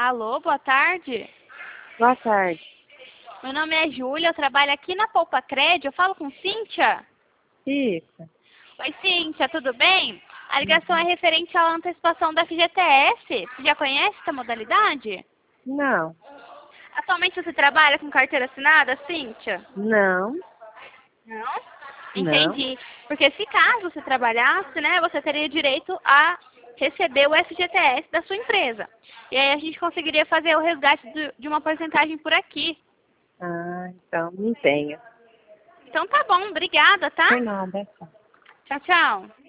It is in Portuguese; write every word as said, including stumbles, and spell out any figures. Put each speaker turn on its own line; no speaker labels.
Alô, boa tarde.
Boa tarde.
Meu nome é Júlia, eu trabalho aqui na Poupa Crédito. Eu falo com Cíntia?
Isso.
Oi, Cíntia, tudo bem? A ligação é referente à antecipação da F G T S. Você já conhece essa modalidade?
Não.
Atualmente você trabalha com carteira assinada, Cíntia?
Não.
Não?
Não.
Entendi. Porque se caso você trabalhasse, né, você teria direito a receber o F G T S da sua empresa. E aí a gente conseguiria fazer o resgate do- de uma porcentagem por aqui.
Ah, então não tenho.
Então tá bom, obrigada, tá?
Por nada.
Tchau, tchau.